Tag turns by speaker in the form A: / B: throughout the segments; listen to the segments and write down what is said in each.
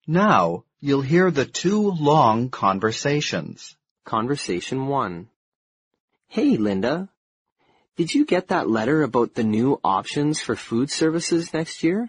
A: Now, you'll hear the two long conversations.
B: Conversation 1. Hey, Linda. Did you get that letter about the new options for food services next year?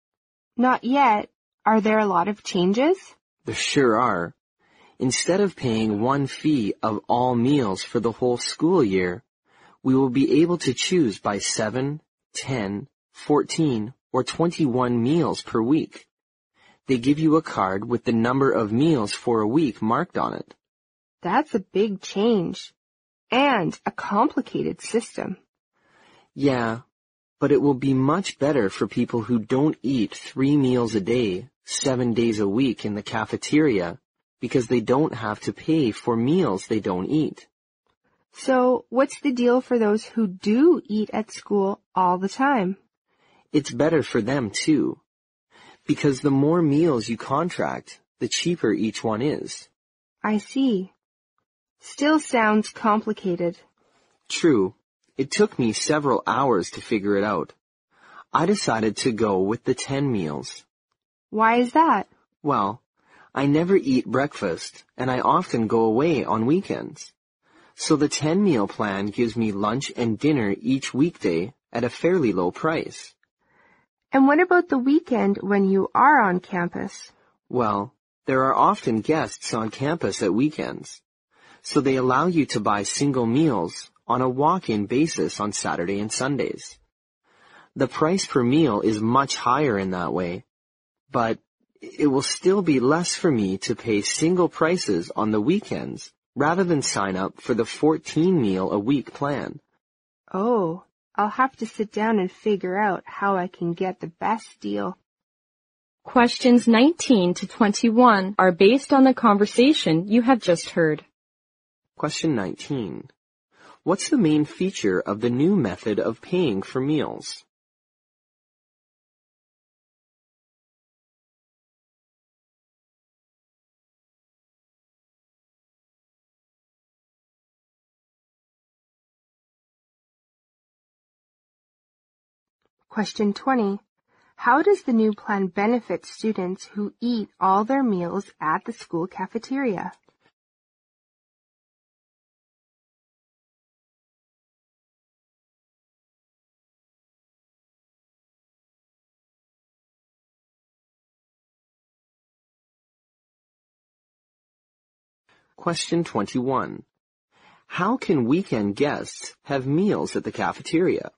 C: Not yet. Are there a lot of changes?
B: There sure are. Instead of paying one fee of all meals for the whole school year, we will be able to choose by 7, 10, 14, or 21 meals per week. They give you a card with the number of meals for a week marked on it.
C: That's a big change. And a complicated system.
B: Yeah, but it will be much better for people who don't eat 3 meals a day, 7 days a week in the cafeteria, because they don't have to pay for meals they don't eat.
C: So, what's the deal for those who do eat at school all the time?
B: It's better for them too, because the more meals you contract, the cheaper each one is.
C: I see. Still sounds complicated.
B: True. It took me several hours to figure it out. I decided to go with the 10 meals.
C: Why is that?
B: Well, I never eat breakfast, and I often go away on weekends. So the 10-meal plan gives me lunch and dinner each weekday at a fairly low price.
C: And what about the weekend when you are on campus?
B: Well, there are often guests on campus at weekends, so they allow you to buy single meals on a walk-in basis on Saturday and Sundays. The price per meal is much higher in that way, but it will still be less for me to pay single prices on the weekends rather than sign up for the 14-meal-a-week plan.
C: Oh, I'll have to sit down and figure out how I can get the best deal.
D: Questions 19 to 21 are based on the conversation you have just heard.
B: Question 19. What's the main feature of the new method of paying for meals?
C: Question 20. How does the new plan benefit students who eat all their meals at the school cafeteria?
B: Question 21. How can weekend guests have meals at the cafeteria?